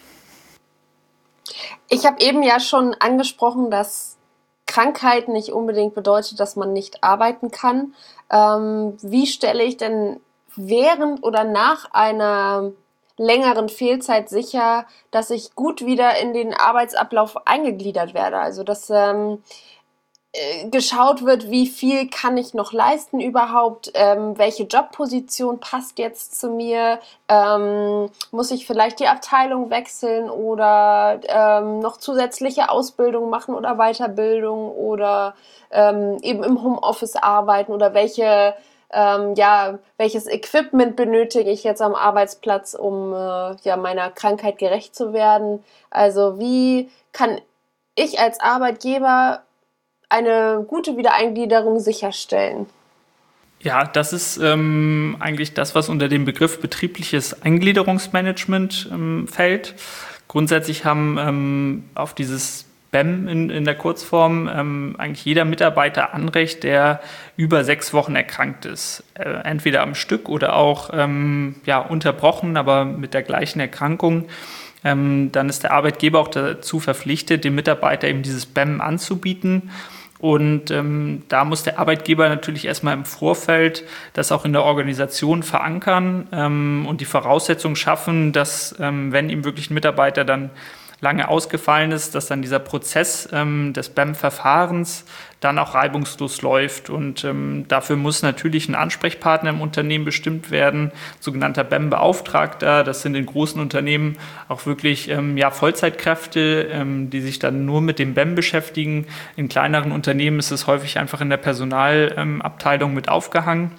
Ich habe eben ja schon angesprochen, dass Krankheit nicht unbedingt bedeutet, dass man nicht arbeiten kann. Wie stelle ich denn während oder nach einer längeren Fehlzeit sicher, dass ich gut wieder in den Arbeitsablauf eingegliedert werde? Also dass geschaut wird, wie viel kann ich noch leisten überhaupt, welche Jobposition passt jetzt zu mir, muss ich vielleicht die Abteilung wechseln oder noch zusätzliche Ausbildung machen oder Weiterbildung oder eben im Homeoffice arbeiten oder welches Equipment benötige ich jetzt am Arbeitsplatz, um meiner Krankheit gerecht zu werden. Also wie kann ich als Arbeitgeber eine gute Wiedereingliederung sicherstellen? Ja, das ist eigentlich das, was unter dem Begriff betriebliches Eingliederungsmanagement fällt. Grundsätzlich haben auf dieses BEM in der Kurzform eigentlich jeder Mitarbeiter Anrecht, der über 6 Wochen erkrankt ist. Entweder am Stück oder auch unterbrochen, aber mit der gleichen Erkrankung. Dann ist der Arbeitgeber auch dazu verpflichtet, dem Mitarbeiter eben dieses BEM anzubieten. Und da muss der Arbeitgeber natürlich erstmal im Vorfeld das auch in der Organisation verankern und die Voraussetzungen schaffen, dass, wenn ihm wirklich ein Mitarbeiter dann lange ausgefallen ist, dass dann dieser Prozess des BEM-Verfahrens dann auch reibungslos läuft. Und dafür muss natürlich ein Ansprechpartner im Unternehmen bestimmt werden, sogenannter BEM-Beauftragter. Das sind in großen Unternehmen auch wirklich Vollzeitkräfte, die sich dann nur mit dem BEM beschäftigen. In kleineren Unternehmen ist es häufig einfach in der Personalabteilung mit aufgehangen.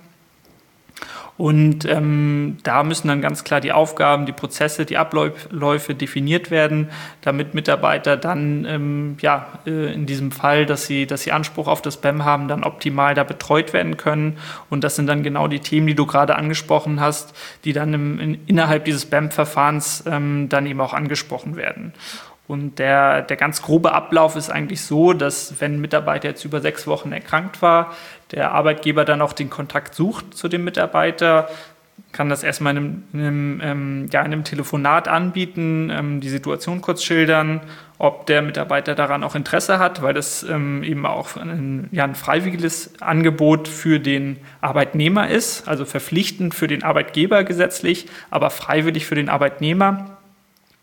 Und da müssen dann ganz klar die Aufgaben, die Prozesse, die Abläufe definiert werden, damit Mitarbeiter dann in diesem Fall, dass sie Anspruch auf das BEM haben, dann optimal da betreut werden können. Und das sind dann genau die Themen, die du gerade angesprochen hast, die dann innerhalb dieses BEM-Verfahrens dann eben auch angesprochen werden. Und der ganz grobe Ablauf ist eigentlich so, dass wenn ein Mitarbeiter jetzt über 6 Wochen erkrankt war, der Arbeitgeber dann auch den Kontakt sucht zu dem Mitarbeiter, kann das erstmal in einem Telefonat anbieten, die Situation kurz schildern, ob der Mitarbeiter daran auch Interesse hat, weil das eben auch ein freiwilliges Angebot für den Arbeitnehmer ist, also verpflichtend für den Arbeitgeber gesetzlich, aber freiwillig für den Arbeitnehmer.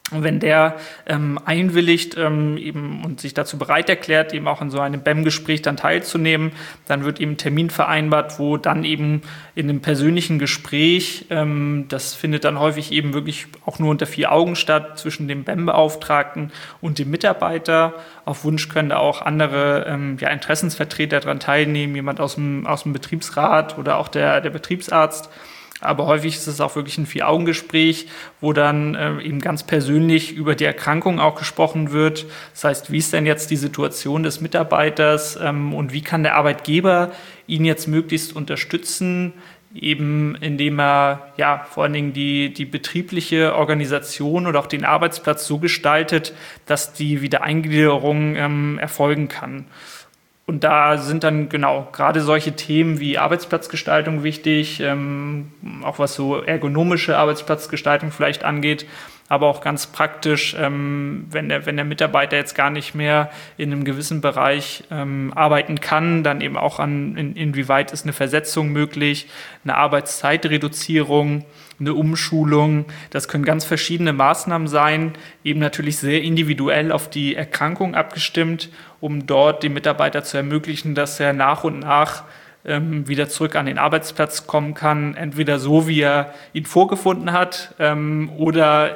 Und wenn der einwilligt eben und sich dazu bereit erklärt, eben auch an so einem BEM-Gespräch dann teilzunehmen, dann wird eben ein Termin vereinbart, wo dann eben in einem persönlichen Gespräch, das findet dann häufig eben wirklich auch nur unter 4 Augen statt, zwischen dem BEM-Beauftragten und dem Mitarbeiter. Auf Wunsch können da auch andere Interessensvertreter daran teilnehmen, jemand aus dem Betriebsrat oder auch der Betriebsarzt. Aber häufig ist es auch wirklich ein 4-Augen-Gespräch, wo dann eben ganz persönlich über die Erkrankung auch gesprochen wird. Das heißt, wie ist denn jetzt die Situation des Mitarbeiters und wie kann der Arbeitgeber ihn jetzt möglichst unterstützen, eben indem er vor allen Dingen die betriebliche Organisation oder auch den Arbeitsplatz so gestaltet, dass die Wiedereingliederung erfolgen kann. Und da sind dann gerade solche Themen wie Arbeitsplatzgestaltung wichtig, auch was so ergonomische Arbeitsplatzgestaltung vielleicht angeht, aber auch ganz praktisch, wenn der Mitarbeiter jetzt gar nicht mehr in einem gewissen Bereich arbeiten kann, dann eben auch inwieweit ist eine Versetzung möglich, eine Arbeitszeitreduzierung, eine Umschulung. Das können ganz verschiedene Maßnahmen sein, eben natürlich sehr individuell auf die Erkrankung abgestimmt, um dort dem Mitarbeiter zu ermöglichen, dass er nach und nach wieder zurück an den Arbeitsplatz kommen kann, entweder so, wie er ihn vorgefunden hat, oder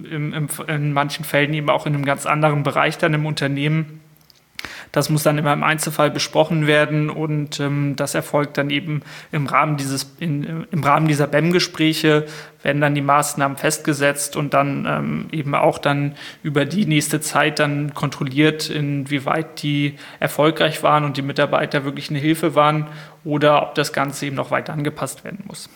in manchen Fällen eben auch in einem ganz anderen Bereich dann im Unternehmen. Das muss dann immer im Einzelfall besprochen werden und das erfolgt dann eben im Rahmen dieser BEM-Gespräche, werden dann die Maßnahmen festgesetzt und dann eben auch dann über die nächste Zeit dann kontrolliert, inwieweit die erfolgreich waren und die Mitarbeiter wirklich eine Hilfe waren oder ob das Ganze eben noch weiter angepasst werden muss.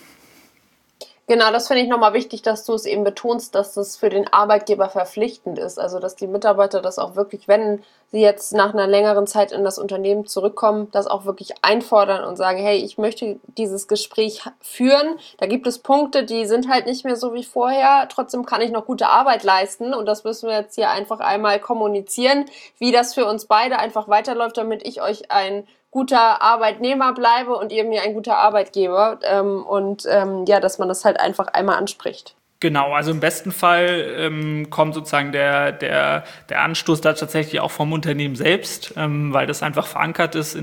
Genau, das finde ich nochmal wichtig, dass du es eben betonst, dass das für den Arbeitgeber verpflichtend ist. Also, dass die Mitarbeiter das auch wirklich, wenn sie jetzt nach einer längeren Zeit in das Unternehmen zurückkommen, das auch wirklich einfordern und sagen, hey, ich möchte dieses Gespräch führen. Da gibt es Punkte, die sind halt nicht mehr so wie vorher. Trotzdem kann ich noch gute Arbeit leisten. Und das müssen wir jetzt hier einfach einmal kommunizieren, wie das für uns beide einfach weiterläuft, damit ich euch ein guter Arbeitnehmer bleibe und ihr mir ein guter Arbeitgeber dass man das halt einfach einmal anspricht. Genau, also im besten Fall kommt sozusagen der Anstoß da tatsächlich auch vom Unternehmen selbst, weil das einfach verankert ist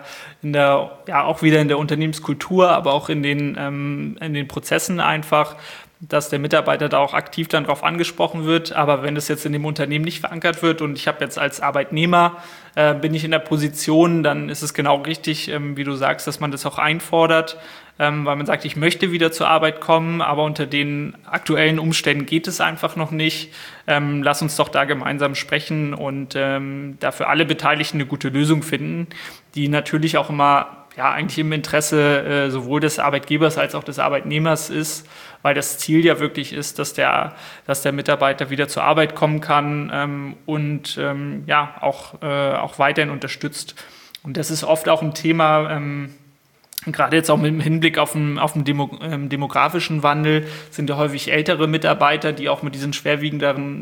auch wieder in der Unternehmenskultur, aber auch in den Prozessen einfach, dass der Mitarbeiter da auch aktiv dann drauf angesprochen wird. Aber wenn das jetzt in dem Unternehmen nicht verankert wird und ich habe jetzt als Arbeitnehmer, bin ich in der Position, dann ist es genau richtig, wie du sagst, dass man das auch einfordert, weil man sagt, ich möchte wieder zur Arbeit kommen, aber unter den aktuellen Umständen geht es einfach noch nicht. Lass uns doch da gemeinsam sprechen und dafür alle Beteiligten eine gute Lösung finden, die natürlich auch immer eigentlich im Interesse sowohl des Arbeitgebers als auch des Arbeitnehmers ist, weil das Ziel ja wirklich ist, dass der Mitarbeiter wieder zur Arbeit kommen kann und auch weiterhin unterstützt. Und das ist oft auch ein Thema, gerade jetzt auch mit Hinblick auf den demografischen Wandel sind ja häufig ältere Mitarbeiter, die auch mit diesen schwerwiegenderen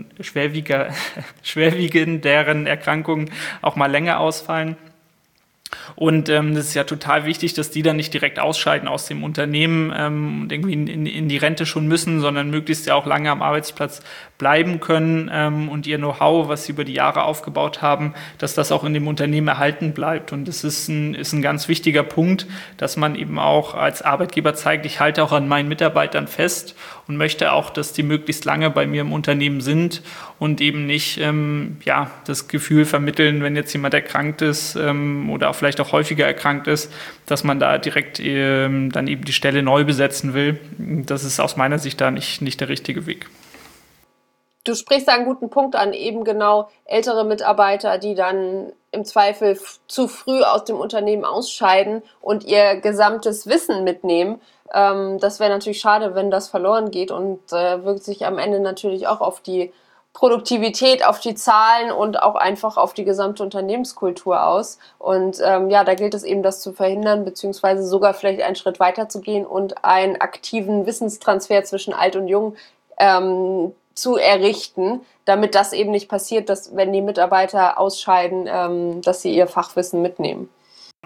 Erkrankungen auch mal länger ausfallen. Und das ist ja total wichtig, dass die dann nicht direkt ausscheiden aus dem Unternehmen und irgendwie in die Rente schon müssen, sondern möglichst ja auch lange am Arbeitsplatz bleiben können und ihr Know-how, was sie über die Jahre aufgebaut haben, dass das auch in dem Unternehmen erhalten bleibt. Und das ist ein ganz wichtiger Punkt, dass man eben auch als Arbeitgeber zeigt, ich halte auch an meinen Mitarbeitern fest und möchte auch, dass die möglichst lange bei mir im Unternehmen sind und eben nicht das Gefühl vermitteln, wenn jetzt jemand erkrankt ist oder auch vielleicht auch häufiger erkrankt ist, dass man da direkt dann eben die Stelle neu besetzen will. Das ist aus meiner Sicht da nicht der richtige Weg. Du sprichst da einen guten Punkt an, eben genau ältere Mitarbeiter, die dann im Zweifel zu früh aus dem Unternehmen ausscheiden und ihr gesamtes Wissen mitnehmen. Das wäre natürlich schade, wenn das verloren geht und wirkt sich am Ende natürlich auch auf die Produktivität, auf die Zahlen und auch einfach auf die gesamte Unternehmenskultur aus. Und da gilt es eben, das zu verhindern, beziehungsweise sogar vielleicht einen Schritt weiter zu gehen und einen aktiven Wissenstransfer zwischen Alt und Jung zu errichten, damit das eben nicht passiert, dass wenn die Mitarbeiter ausscheiden, dass sie ihr Fachwissen mitnehmen.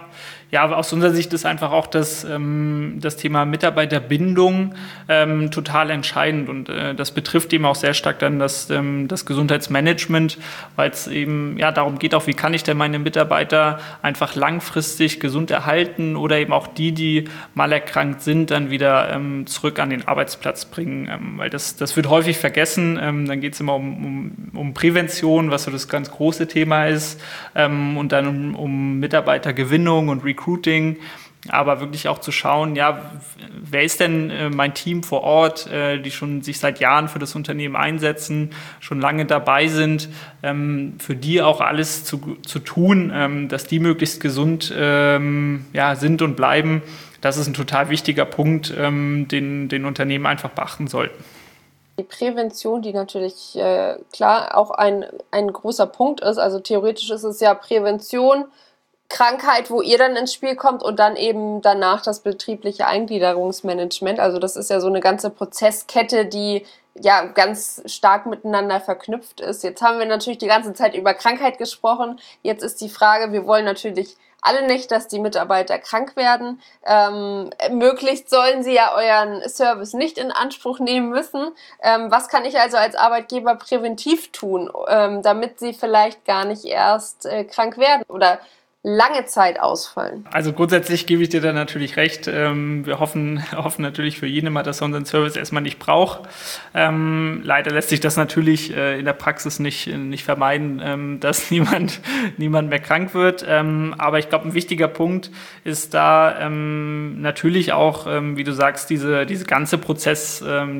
ja, aus unserer Sicht ist einfach auch das Thema Mitarbeiterbindung total entscheidend und das betrifft eben auch sehr stark dann das Gesundheitsmanagement, weil es eben darum geht auch, wie kann ich denn meine Mitarbeiter einfach langfristig gesund erhalten oder eben auch die mal erkrankt sind, dann wieder zurück an den Arbeitsplatz bringen, weil das wird häufig vergessen, dann geht es immer um Prävention, was so das ganz große Thema ist und dann um Mitarbeitergewinnung und Recruiting, aber wirklich auch zu schauen, wer ist denn mein Team vor Ort, die schon sich seit Jahren für das Unternehmen einsetzen, schon lange dabei sind, für die auch alles zu tun, dass die möglichst gesund sind und bleiben. Das ist ein total wichtiger Punkt, den Unternehmen einfach beachten sollten. Die Prävention, die natürlich klar auch ein großer Punkt ist, also theoretisch ist es ja Prävention, Krankheit, wo ihr dann ins Spiel kommt und dann eben danach das betriebliche Eingliederungsmanagement. Also das ist ja so eine ganze Prozesskette, die ja ganz stark miteinander verknüpft ist. Jetzt haben wir natürlich die ganze Zeit über Krankheit gesprochen. Jetzt ist die Frage, wir wollen natürlich alle nicht, dass die Mitarbeiter krank werden. Möglichst sollen sie ja euren Service nicht in Anspruch nehmen müssen. Was kann ich also als Arbeitgeber präventiv tun, damit sie vielleicht gar nicht erst krank werden oder lange Zeit ausfallen? Also grundsätzlich gebe ich dir da natürlich recht. Wir hoffen natürlich für jeden immer, dass er unseren Service erstmal nicht braucht. Leider lässt sich das natürlich in der Praxis nicht vermeiden, dass niemand mehr krank wird. Aber ich glaube, ein wichtiger Punkt ist da natürlich auch, wie du sagst, diesen ganzen Prozess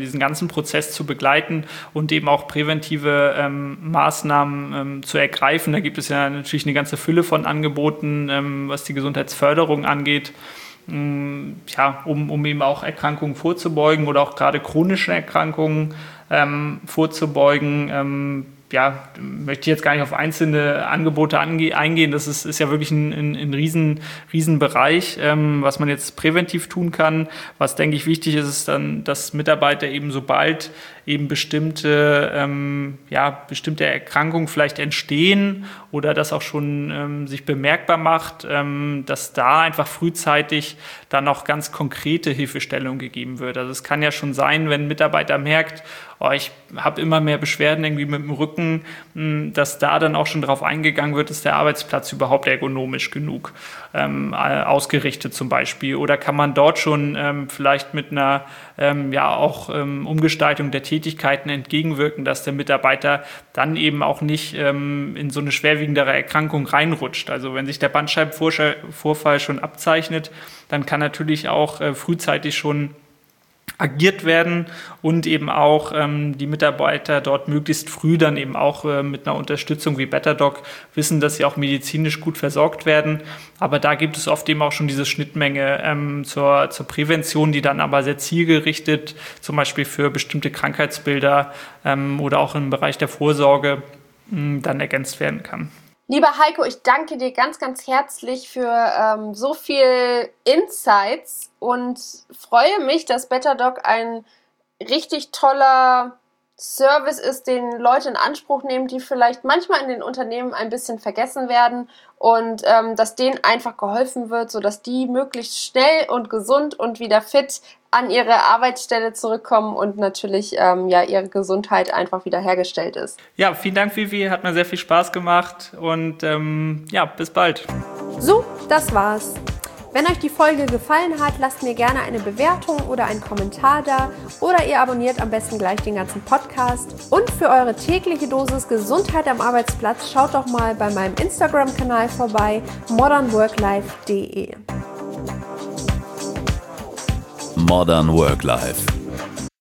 zu begleiten und eben auch präventive Maßnahmen zu ergreifen. Da gibt es ja natürlich eine ganze Fülle von Angeboten, was die Gesundheitsförderung angeht, um eben auch Erkrankungen vorzubeugen oder auch gerade chronische Erkrankungen vorzubeugen. Möchte ich jetzt gar nicht auf einzelne Angebote eingehen. Das ist ja wirklich ein riesen Bereich, was man jetzt präventiv tun kann. Was, denke ich, wichtig ist dann, dass Mitarbeiter eben sobald eben bestimmte Erkrankungen vielleicht entstehen oder das auch schon sich bemerkbar macht, dass da einfach frühzeitig dann auch ganz konkrete Hilfestellung gegeben wird. Also es kann ja schon sein, wenn ein Mitarbeiter merkt, ich habe immer mehr Beschwerden irgendwie mit dem Rücken, dass da dann auch schon darauf eingegangen wird, ist der Arbeitsplatz überhaupt ergonomisch genug ausgerichtet zum Beispiel, oder kann man dort schon vielleicht mit einer Umgestaltung der Tätigkeiten entgegenwirken, dass der Mitarbeiter dann eben auch nicht in so eine schwerwiegendere Erkrankung reinrutscht. Also wenn sich der Bandscheibenvorfall schon abzeichnet, dann kann natürlich auch frühzeitig schon agiert werden und eben auch die Mitarbeiter dort möglichst früh dann eben auch mit einer Unterstützung wie BetterDoc wissen, dass sie auch medizinisch gut versorgt werden. Aber da gibt es oft eben auch schon diese Schnittmenge zur Prävention, die dann aber sehr zielgerichtet, zum Beispiel für bestimmte Krankheitsbilder oder auch im Bereich der Vorsorge dann ergänzt werden kann. Lieber Heiko, ich danke dir ganz, ganz herzlich für so viel Insights und freue mich, dass BetterDoc ein richtig toller Service ist, den Leute in Anspruch nehmen, die vielleicht manchmal in den Unternehmen ein bisschen vergessen werden und dass denen einfach geholfen wird, sodass die möglichst schnell und gesund und wieder fit an ihre Arbeitsstelle zurückkommen und natürlich ihre Gesundheit einfach wieder hergestellt ist. Ja, vielen Dank, Vivi. Hat mir sehr viel Spaß gemacht und bis bald. So, das war's. Wenn euch die Folge gefallen hat, lasst mir gerne eine Bewertung oder einen Kommentar da oder ihr abonniert am besten gleich den ganzen Podcast. Und für eure tägliche Dosis Gesundheit am Arbeitsplatz schaut doch mal bei meinem Instagram-Kanal vorbei, modernworklife.de. Modern Work Life.